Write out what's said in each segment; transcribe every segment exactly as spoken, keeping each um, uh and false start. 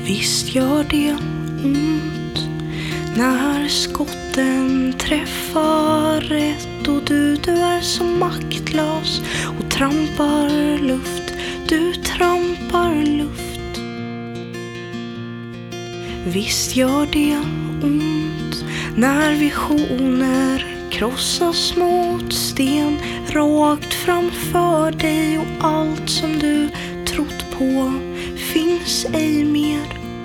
Visst gör det ont när skotten träffar rätt och du, du är så maktlös och trampar luft, du trampar luft. Visst gör det ont när visioner krossas mot sten rakt framför dig och allt som du trott på finns ej mer.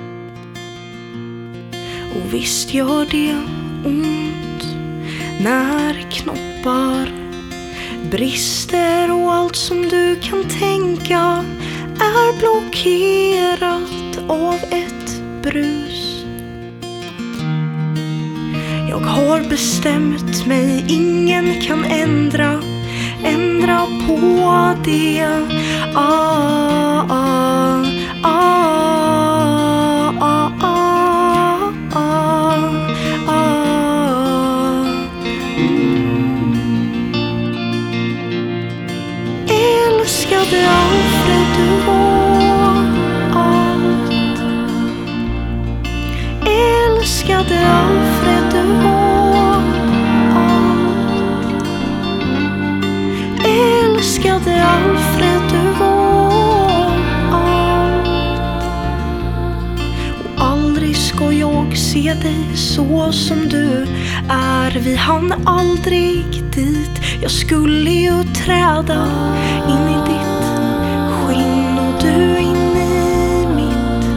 Och visst gör det ont när knoppar brister och allt som du kan tänka är blockerat av ett brus. Jag har bestämt mig, ingen kan ändra Ändra på det. Ah, ah, ah, ah, ah, ah, ah. Mm. Älskade Alfred, du var allt. Älskade Alfred, du var allt. Älskade Alfred, du var allt. Och aldrig ska jag se dig så som du är. Vi hann aldrig dit. Jag skulle ju träda in i ditt skinn och du in i mitt.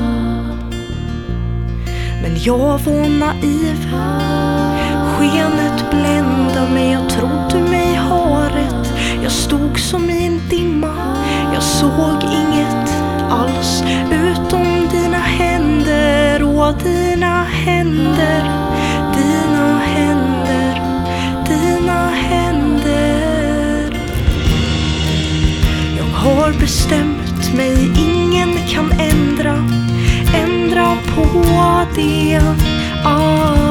Men jag var naiv. Skenet bländade mig. Jag trodde mig ha rätt. Jag stod som i en dimma. Jag såg inget alls utom dina händer och dina händer, dina händer, dina händer. Jag har bestämt mig, ingen kan ändra, ändra på det. Ah.